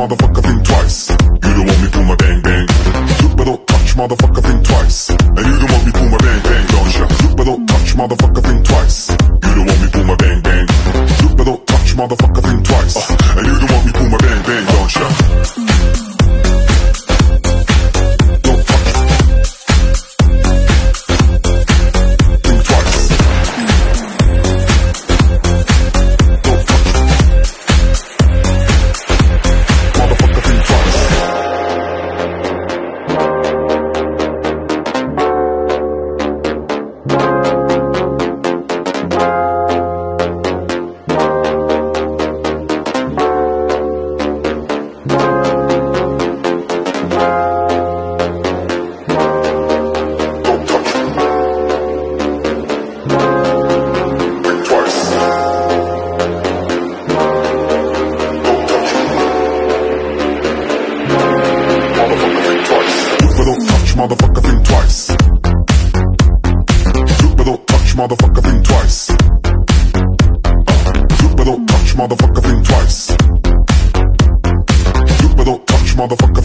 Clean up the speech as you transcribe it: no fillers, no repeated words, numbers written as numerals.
motherfucker, think twice. You don't want me pull my bang bang. But don't touch, motherfucker, think twice. And you don't want me pull my bang bang, don't ya? But don't touch, motherfucker, think twice. You don't want me pull my bang bang. But don't touch, motherfucker, think twice. And you don't want me pull my bang bang, don't ya? Don't touch. Think twice. Don't touch. Motherfucker, think twice. Motherfucker, think twice. But don't touch, motherfucker, think twice. But don't touch, motherfucker, think twice. But don't touch, motherfucker.